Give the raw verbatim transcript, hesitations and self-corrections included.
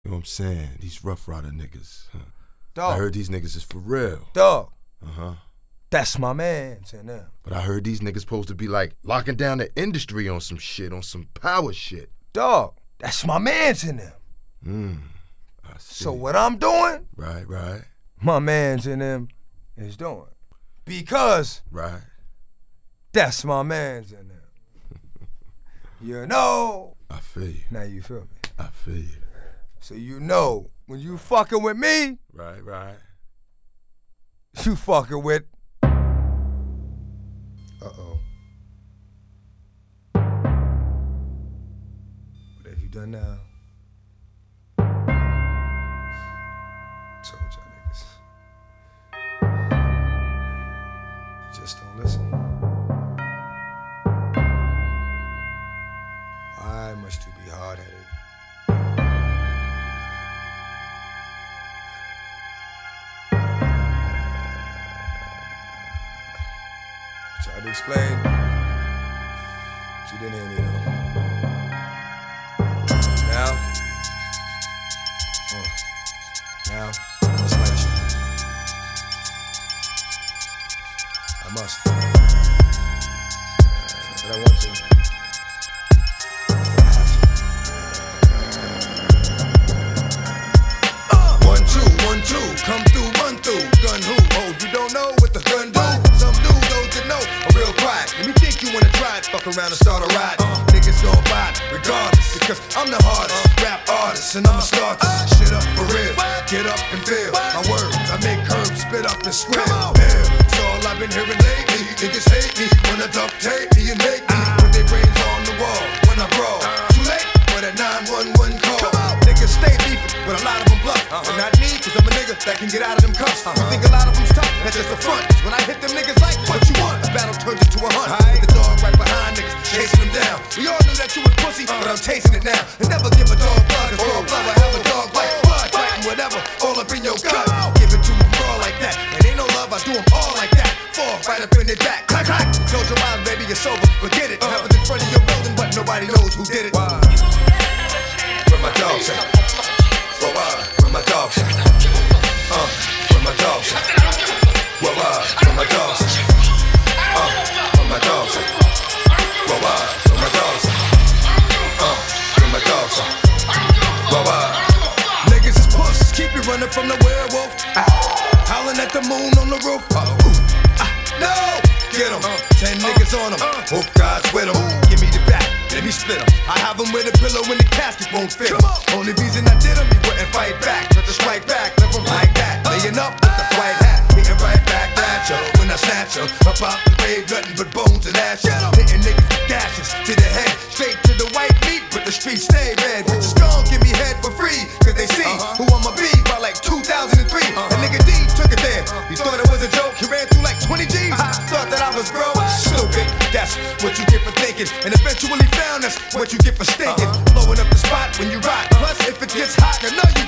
You know what I'm saying? These Rough Rider niggas. Huh? Dog. I heard these niggas is for real. Dog. Uh-huh. That's my mans in them. But I heard these niggas supposed to be like locking down the industry on some shit, on some power shit. Dog. That's my mans in them. Mm. I see. So what I'm doing, Right, right. my mans in them is doing. Because Right. that's my mans in them. You know. I feel you. Now you feel me. I feel you. So you know, when you fucking with me, Right, right. you fucking with. Uh-oh. What have you done now? Told y'all niggas. You just don't listen. Why must you be hard-headed? Tried to explain, but you didn't hear me though. Now, uh, now, I must let you. I must. But I want to. But I have to. Uh, one, two, one, two, come through, run through. Gun who? Oh, you don't know what the gun do? Some do, those that know, a real quiet. Let me think you wanna try it, fuck around and start a ride. Uh, niggas gon' buy it, regardless, because I'm the hardest rap artist, and I'ma start this shit up for real. Get up and feel my words, I make curves, spit up and square. Yeah, it's all I've been hearing lately. Niggas hate me when I duct tape me and make me put their brains on the wall when I brawl. Too late for that nine one one call. Niggas stay beefing, but a lot of them bluff. But not me, cause I'm a nigga that can get out of them cuffs. You think a lot of them's tough? That's just a front. When I hit them niggas like, what you want? A battle turns into a hunt. The dog right behind niggas, chasing them down. We all knew that you was pussy, but I'm tasting it now. And never give a dog blood, cause raw blood will have a dog like blood. Fighting whatever, all up in your gut. Give it to them raw like that. And ain't no love, I do them all like that. Fall right up in their back. Clack, clack. Told your mind, baby, it's over. Forget it. Happens in front of your building, but nobody knows who did it. Where my dogs at? Where where my dogs at? Uh, where my dogs at? Where where my dogs at? Uh, where my dogs at? Where where my dogs at? Uh, where my dogs at? Where where? Niggas is pussies, keep you running from the werewolf. Howling at the moon on the roof. No! Get em, ten niggas on them. Hope God's with them. Give me the back, let me split them. I have them with a pillow when the casket won't fit them. Only reason I did them, he wouldn't fight back. But to strike back, left them like that. Laying up with the white hat, hitting right back at ya. When I snatch ya, up out the grave, nothing but bones and ashes. Hitting niggas with gashes to the head, straight to the white meat, but the streets stay red. Bitches gon' give me head for free, cause they see who I'ma be by like two thousand three. A nigga D took it there. He thought it was a joke, he ran through like twenty G's. Thought that I was broke, stupid. That's what you get for thinking. And eventually found that's what you get for stinking. Blowing up the spot when you ride. Plus, if it gets hot, I know you